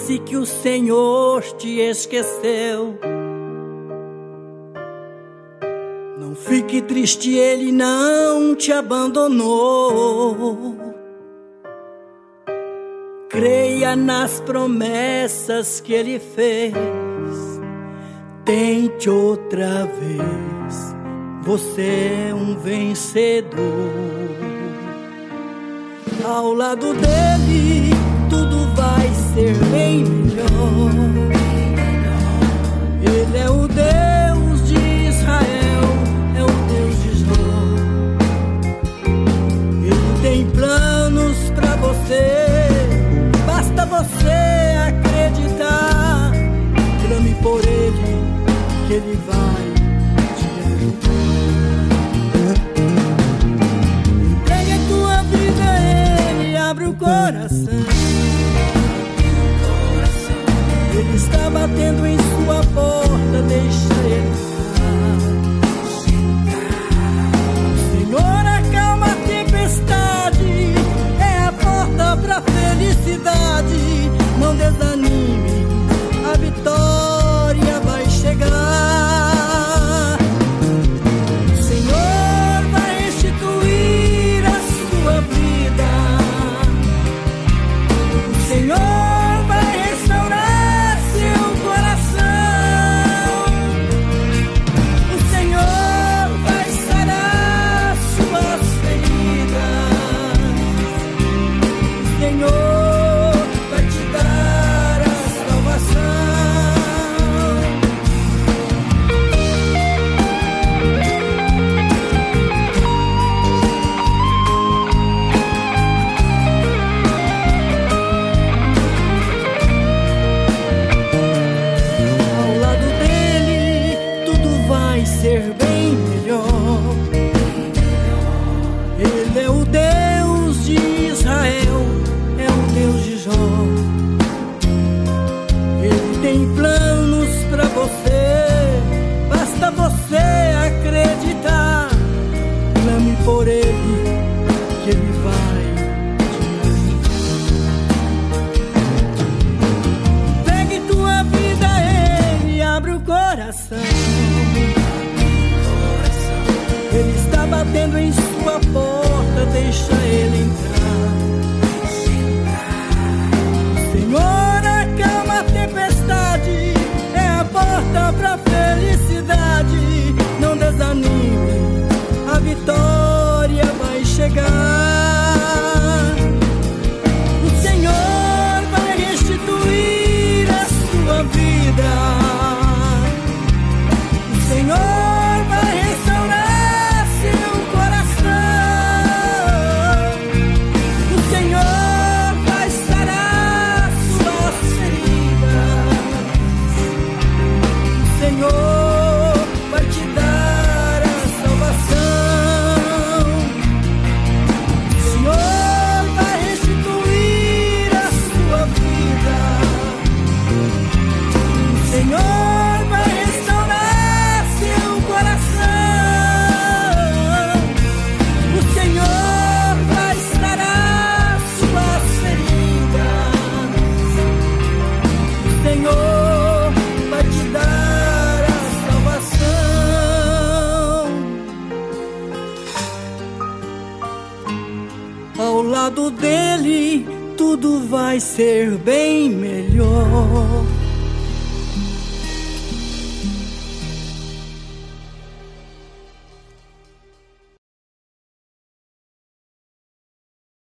pense que o Senhor te esqueceu. Não fique triste, Ele não te abandonou. Creia nas promessas que Ele fez. Tente outra vez, você é um vencedor. Ao lado dele, tudo vai ser bem melhor. Ele é o Deus de Israel, é o Deus de Jó. Ele tem planos pra você, basta você acreditar. Clame por Ele, que Ele vai te ajudar. Entregue a tua vida a Ele, abre o coração. Ele está batendo em sua porta, deixa Ele entrar. Senhor, acalma a tempestade, é a porta pra felicidade. Não desanime, a vitória vai chegar. O Senhor vai restituir a sua vida. O Senhor vai restaurar seu coração. O Senhor vai sarar suas feridas. O Senhor vai te dar a salvação. Ao lado dele, tudo vai ser bem melhor. Ele é o Deus de Israel, é o Deus de Jó. Ele tem planos pra você, basta você acreditar. Clame por Ele, que Ele vai te ajudar. Pegue tua vida a Ele, abre o coração. Ele está batendo em sua porta, deixa Ele entrar. Senhor, acalma a tempestade, é a porta pra felicidade. Não desanime, a vitória vai chegar. O Senhor vai restituir a sua vida. O Senhor vai restaurar seu coração. O Senhor vai sarar suas feridas. O Senhor vai te dar a salvação. O Senhor vai restituir a sua vida. O Senhor vai restaurar seu coração. O Senhor vai sarar suas feridas. O Senhor vai te dar a salvação. Ao lado dele, tudo vai ser bem melhor.